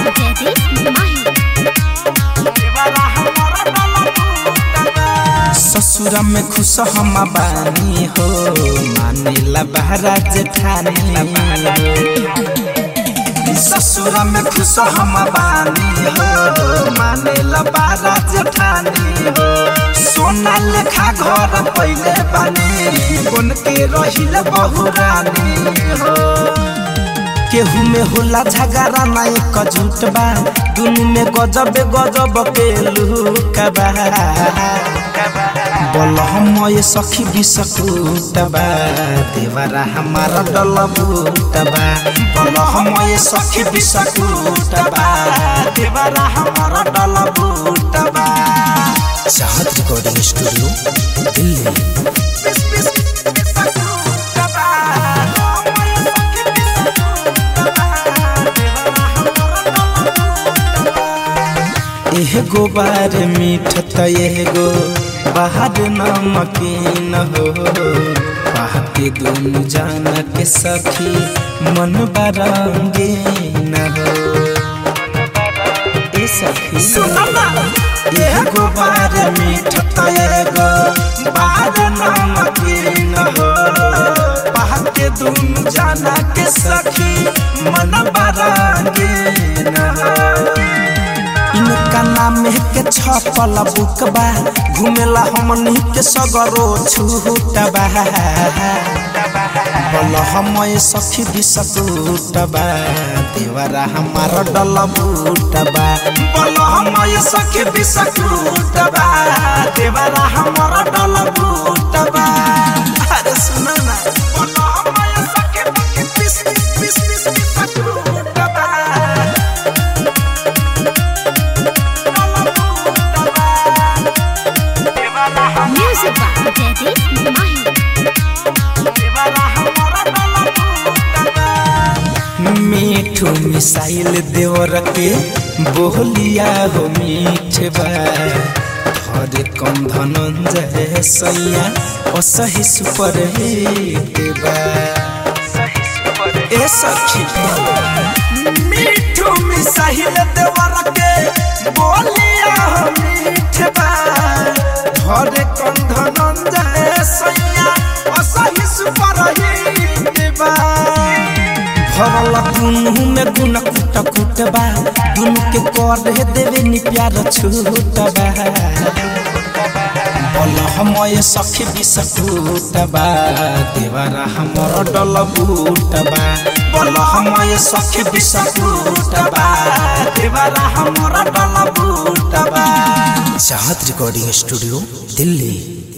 ससुरा में खुश हम बानी हो मानेला बहरा जेठानी ससुरा में खुश हम बानी हो मानेला बहरा जेठानी हो सोना लेखा घर पहले बानी बन के रहिल बहुरानी हो केहू में होला झगड़ा ना एक झूठ बा दुनु में गजब गजब के लुकबा बोल हम ये सखी बिसकुटबा देवरा हमारा डलबुटबा बोल हम ये सखी बिसकुटबा देवरा हमारा डलबुटबा चाहत रिकॉर्डिंग स्टूडियो दिल्ली एगो बार मीठ त एगो बाहर नमकीन हो पाके दोनों जाना के सखी मन बरंगे न हो ए सखी एगो बार मीठ त एगो बाहर नमकीन हो पाके दोनों जाना के सखी मन बरंगे न हो इनका नाम के छपल बुकबा घुमेला हमनी के सगरो छूटबा बोल हम सखी बिसकुटबा देवरा हमारा डलबुटबा बोल हम सखी बिसकुटबा देवरा हमारा डलबुटबा अरे सुना ना बोल हम सखी बिसकुटबा मीठू मिसाइल देवर के बोलिया हो मीठबा हरे कम धनंजय सैया असही सुपर हिटबा ए सखी मीठू मिसाइल देवर के बोलिया हो मीठबा हरे कम धनंजय सैया असही सुपर हिटबा भरल दुनु में गुन कुट कुटबा दुनु के कर देवे नि प्यार छूटबा बोल हम सखी बिसकुटबा देवरा हमर डलबुटबा बोल हम सखी बिसकुटबा देवरा हमर डलबुटबा चाहत रिकॉर्डिंग स्टूडियो दिल्ली।